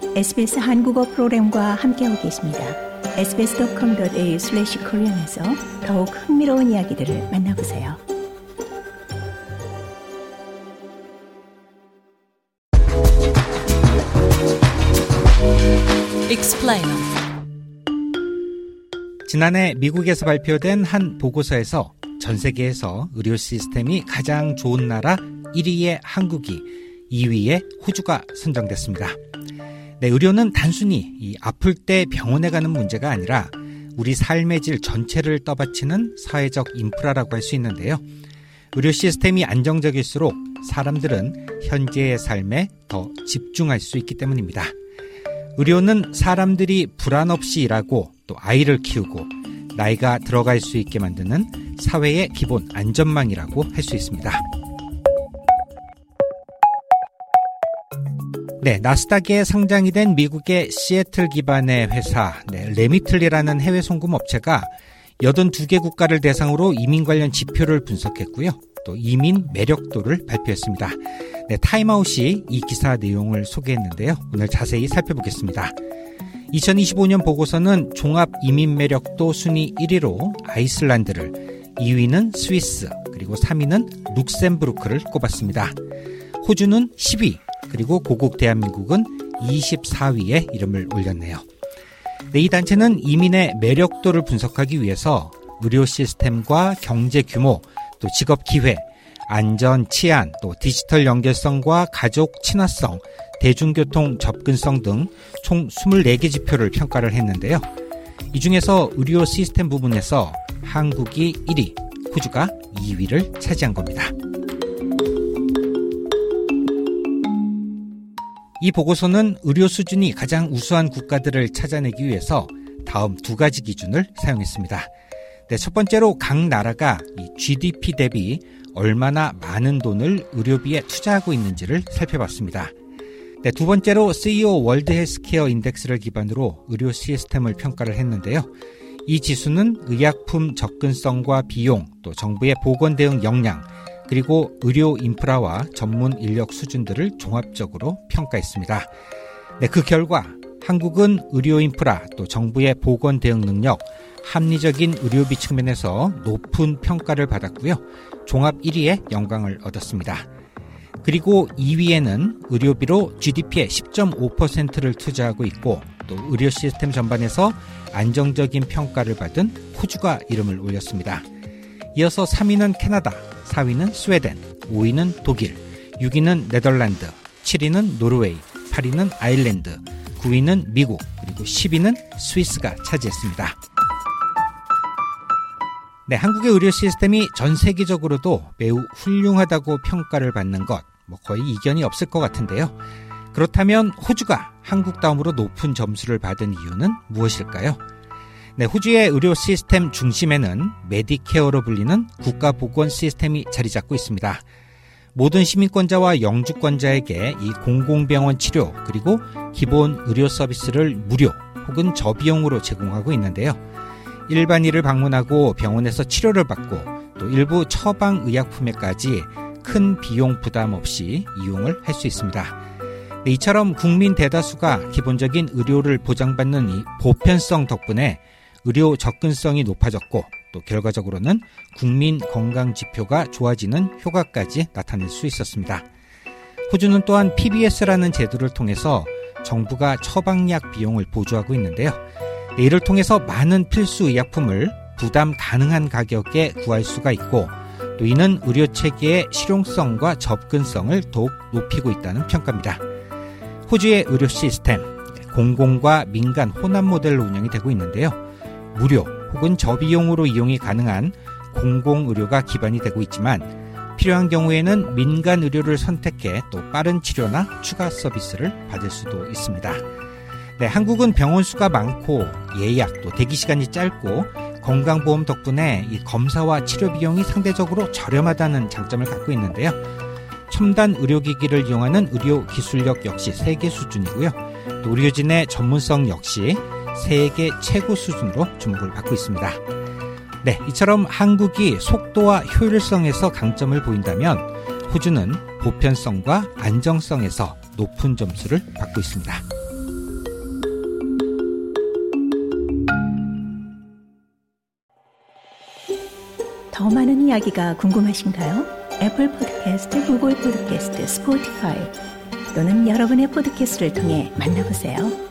SBS 한국어 프로그램과 함께하고 계십니다. sbs.com.au/korean에서 더욱 흥미로운 이야기들을 만나보세요. Explainer. 지난해 미국에서 발표된 한 보고서에서 전 세계에서 의료 시스템이 가장 좋은 나라 1위의 한국이 2위의 호주가 선정됐습니다. 네, 의료는 단순히 이 아플 때 병원에 가는 문제가 아니라 우리 삶의 질 전체를 떠받치는 사회적 인프라라고 할 수 있는데요. 의료 시스템이 안정적일수록 사람들은 현재의 삶에 더 집중할 수 있기 때문입니다. 의료는 사람들이 불안 없이 일하고 또 아이를 키우고 나이가 들어갈 수 있게 만드는 사회의 기본 안전망이라고 할 수 있습니다. 네, 나스닥에 상장이 된 미국의 시애틀 기반의 회사 레미틀리라는 해외 송금 업체가 82개 국가를 대상으로 이민 관련 지표를 분석했고요. 또 이민 매력도를 발표했습니다. 네, 타임아웃이 이 기사 내용을 소개했는데요. 오늘 자세히 살펴보겠습니다. 2025년 보고서는 종합 이민 매력도 순위 1위로 아이슬란드를, 2위는 스위스, 그리고 3위는 룩셈부르크를 꼽았습니다. 호주는 10위, 그리고 고국 대한민국은 24위에 이름을 올렸네요. 네, 이 단체는 이민의 매력도를 분석하기 위해서 의료 시스템과 경제 규모, 또 직업 기회, 안전, 치안, 또 디지털 연결성과 가족 친화성, 대중교통 접근성 등 총 24개 지표를 평가를 했는데요. 이 중에서 의료 시스템 부분에서 한국이 1위, 호주가 2위를 차지한 겁니다. 이 보고서는 의료 수준이 가장 우수한 국가들을 찾아내기 위해서 다음 두 가지 기준을 사용했습니다. 네, 첫 번째로 각 나라가 이 GDP 대비 얼마나 많은 돈을 의료비에 투자하고 있는지를 살펴봤습니다. 네, 두 번째로 CEO 월드 헬스케어 인덱스를 기반으로 의료 시스템을 평가를 했는데요. 이 지수는 의약품 접근성과 비용, 또 정부의 보건 대응 역량, 그리고 의료 인프라와 전문 인력 수준들을 종합적으로 평가했습니다. 네, 그 결과 한국은 의료 인프라, 또 정부의 보건 대응 능력, 합리적인 의료비 측면에서 높은 평가를 받았고요. 종합 1위의 영광을 얻었습니다. 그리고 2위에는 의료비로 GDP의 10.5%를 투자하고 있고 또 의료 시스템 전반에서 안정적인 평가를 받은 호주가 이름을 올렸습니다. 이어서 3위는 캐나다, 4위는 스웨덴, 5위는 독일, 6위는 네덜란드, 7위는 노르웨이, 8위는 아일랜드, 9위는 미국, 그리고 10위는 스위스가 차지했습니다. 네, 한국의 의료 시스템이 전 세계적으로도 매우 훌륭하다고 평가를 받는 것, 거의 이견이 없을 것 같은데요. 그렇다면 호주가 한국 다음으로 높은 점수를 받은 이유는 무엇일까요? 네, 호주의 의료 시스템 중심에는 메디케어로 불리는 국가보건 시스템이 자리 잡고 있습니다. 모든 시민권자와 영주권자에게 이 공공병원 치료 그리고 기본 의료 서비스를 무료 혹은 저비용으로 제공하고 있는데요. 일반의를 방문하고 병원에서 치료를 받고 또 일부 처방의약품에까지 큰 비용 부담 없이 이용을 할 수 있습니다. 네, 이처럼 국민 대다수가 기본적인 의료를 보장받는 이 보편성 덕분에 의료 접근성이 높아졌고 또 결과적으로는 국민 건강 지표가 좋아지는 효과까지 나타낼 수 있었습니다. 호주는 또한 PBS라는 제도를 통해서 정부가 처방약 비용을 보조하고 있는데요. 네, 이를 통해서 많은 필수 의약품을 부담 가능한 가격에 구할 수가 있고 또 이는 의료체계의 실용성과 접근성을 더욱 높이고 있다는 평가입니다. 호주의 의료 시스템, 공공과 민간 혼합 모델로 운영이 되고 있는데요. 무료 혹은 저비용으로 이용이 가능한 공공의료가 기반이 되고 있지만 필요한 경우에는 민간 의료를 선택해 또 빠른 치료나 추가 서비스를 받을 수도 있습니다. 네, 한국은 병원 수가 많고 예약 또 대기 시간이 짧고 건강보험 덕분에 이 검사와 치료 비용이 상대적으로 저렴하다는 장점을 갖고 있는데요. 첨단 의료기기를 이용하는 의료 기술력 역시 세계 수준이고요. 또 의료진의 전문성 역시 세계 최고 수준으로 주목을 받고 있습니다. 네, 이처럼 한국이 속도와 효율성에서 강점을 보인다면 호주는 보편성과 안정성에서 높은 점수를 받고 있습니다. 더 많은 이야기가 궁금하신가요? 애플 팟캐스트, 구글 팟캐스트, 스포티파이 또는 여러분의 팟캐스트를 통해 만나보세요.